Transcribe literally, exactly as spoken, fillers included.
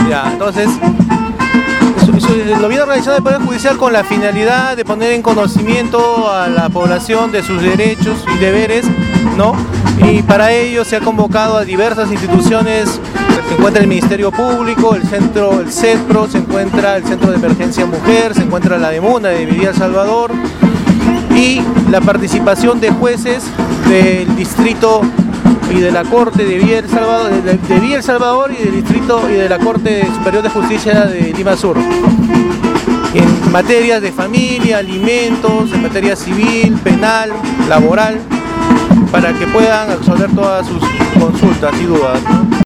Ya, entonces, eso, eso, lo viene organizado el Poder Judicial con la finalidad de poner en conocimiento a la población de sus derechos y deberes, ¿no? Y para ello se ha convocado a diversas instituciones. Se encuentra el Ministerio Público, el centro, el CESPRO, se encuentra el Centro de Emergencia Mujer, se encuentra la DEMUNA de Villa El Salvador y la participación de jueces del distrito y de la Corte de Villa El Salvador, de, de Villa El Salvador y del distrito y de la Corte Superior de Justicia de Lima Sur, en materias de familia, alimentos, en materia civil, penal, laboral, para que puedan resolver todas sus consultas y dudas, ¿no?